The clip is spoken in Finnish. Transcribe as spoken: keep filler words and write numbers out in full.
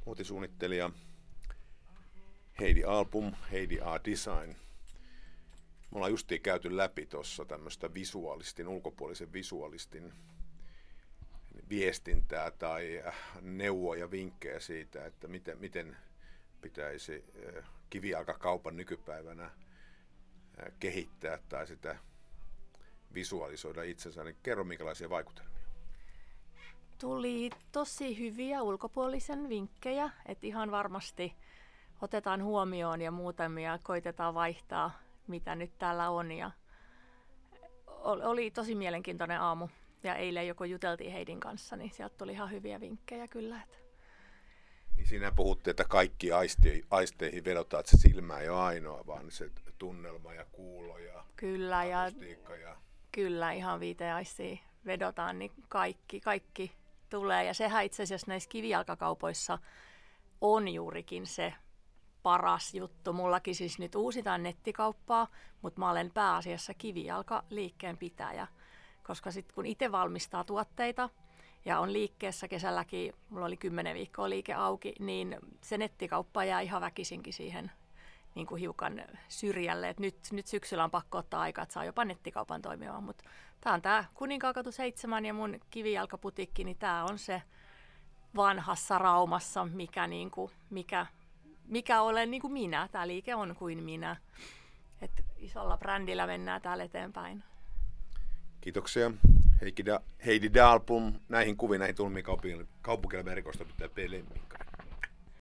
muotisuunnittelija Heidi Album, Heidi A Design. Me ollaan justiin käyty läpi tuossa tämmöistä visuaalistin, ulkopuolisen visuaalistin viestintää tai neuvoja ja vinkkejä siitä, että miten, miten pitäisi kivijalkakaupan nykypäivänä kehittää tai sitä visualisoida itsensä. Niin kerro, minkälaisia vaikutelmia. Tuli tosi hyviä ulkopuolisen vinkkejä, että ihan varmasti otetaan huomioon ja muutamia koitetaan vaihtaa, mitä nyt täällä on. Ja oli tosi mielenkiintoinen aamu ja eilen joko juteltiin Heidin kanssa, niin sieltä tuli ihan hyviä vinkkejä kyllä. Että. Niin siinä puhuttiin, että kaikki aisti, aisteihin vedotaan, että se silmä ei ole ainoa, vaan se tunnelma ja kuulo ja kyllä, ja, ja kyllä ihan viiteen aistiin vedotaan, niin kaikki, kaikki tulee. Ja sehän itse asiassa näissä kivijalkakaupoissa on juurikin se paras juttu. Mullakin siis nyt uusitaan nettikauppaa, mutta mä olen pääasiassa kivijalkaliikkeen pitäjä. Koska sitten kun itse valmistaa tuotteita ja on liikkeessä kesälläkin, mulla oli kymmenen viikkoa liike auki, niin se nettikauppa jää ihan väkisinkin siihen niin kuin hiukan syrjälle. Et nyt, nyt syksyllä on pakko ottaa aikaa, että saa jopa nettikaupan toimimaan. Mutta tämä on tämä Kuninkaakatu seitsemän ja mun kivijalkaputikki, niin tämä on se vanhassa Raumassa, mikä, niin kuin, mikä, mikä olen niin kuin minä. Tämä liike on kuin minä. Et isolla brändillä mennään täällä eteenpäin. Kiitoksia. Heidi Dalbum. Näihin kuviin, näihin tulmiin kaupunkilaverkosta pitää P. Lemminka.